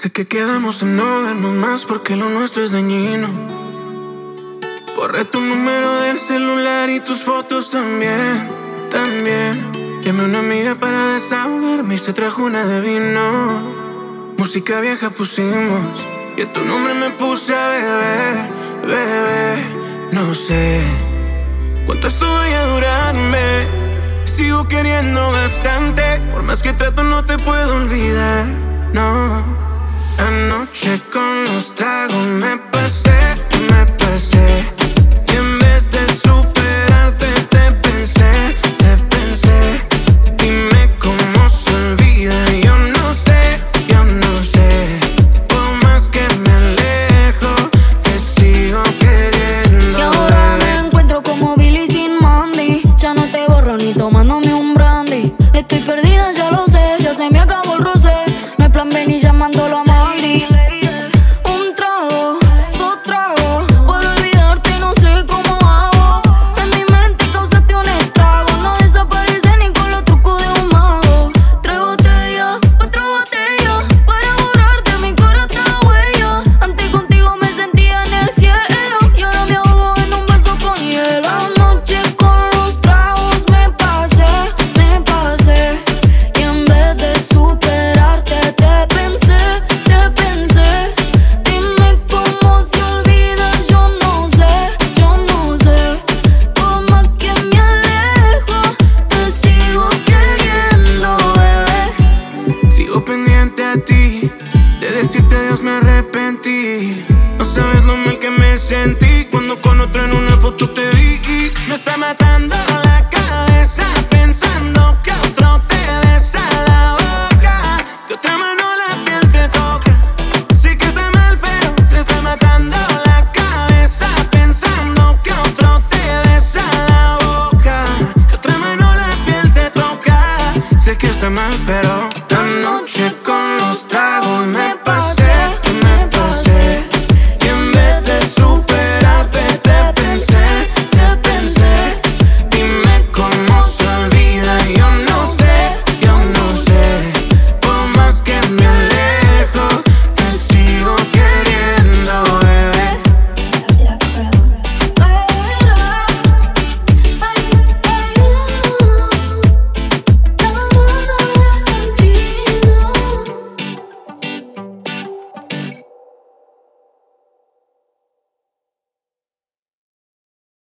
Sé que quedamos en no vernos más porque lo nuestro es dañino. Borré tu número del celular y tus fotos también. Llamé a una amiga para desahogarme y se trajo una de vino. Música vieja pusimos y a tu nombre me puse a beber. Bebé, no sé cuánto esto vaya a durarme. Te sigo queriendo bastante, por más que trato no te puedo olvidar, no. Anoche con los tragos me pasé. Y en vez de superarte te pensé. Dime cómo se olvida, yo no sé. Por más que me alejo, te sigo queriendo. Y ahora me encuentro como Billy sin Mandy. Ya no te borro ni tomándome un brandy. Estoy perdida, ya lo sé, ya se me acabó el rosé. No hay plan B ni llamándolo a Madrid. Un trago, dos tragos, por olvidarte no sé cómo hago. En mi mente causaste un estrago, no desaparece ni con los trucos de un mago. Tres botellas, otra botella, para borrarte mi corazón está huella. Antes contigo me sentía en el cielo y ahora me ahogo en un vaso con hielo. Anoche con los tragos me pasé. Y en vez de superarte te pensé. Dime cómo se olvida, yo no sé. Por más que me alejo, te sigo queriendo, bebé. Sigo pendiente a ti, de decirte adiós me arrepentí. No sabes lo mal que me sentí cuando con otro en una foto te vi. Me está matando la cabeza pensando que otro te besa la boca, que otra mano la piel te toca. Sé que está mal pero te está matando la cabeza pensando que otro te besa la boca, que otra mano la piel te toca. Sé que está mal pero anoche con los tragos me